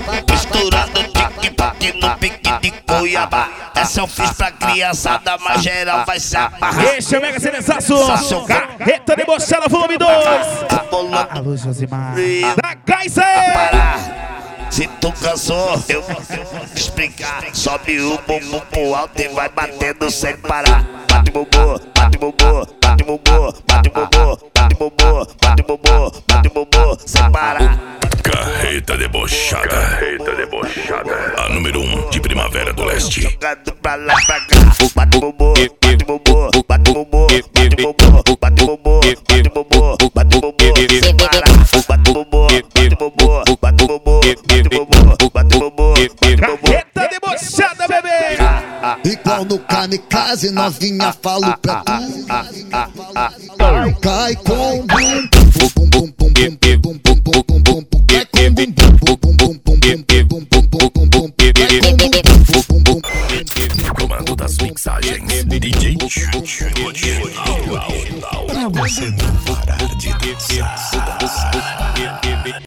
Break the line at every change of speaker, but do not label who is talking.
misturando tic-tac no pique de Cuiabá. Essa eu fiz pra criançada, mas geral vai se amarrar.
Esse é o Mega Seleçaço, Carreta Debochada volume 2. Alô, Josimar. Da Kaiser.
Se tu cansou, eu vou explicar. Sobe o bumbum pro alto e vai batendo sem parar. Bate bumbum, bate bumbum, bate bumbum, bate bumbum, bate bumbum, bate bumbum, bate bumbum, sem parar.
Carreta Debochada, a número 1 de Primavera do Leste.
Jogando pra lá pra cá. Bate bumbum, bate bumbum, bate bumbum, bate bumbum, bate bumbum, bate bumbum, bate bumbum, sem parar. Bate bumbum, bate bumbum, bate bumbum, bate bumbum,
Carreta Debochada, bebê.
Igual no kamikaze, novinha, falo pra tu. Cai com bum bum bum bum bum bum bum bum bum bum bum. Cai com bum bum bum bum bum bum bum bum bum bum bum.
Comando das mixagens, DJ Pra você não parar de dançar.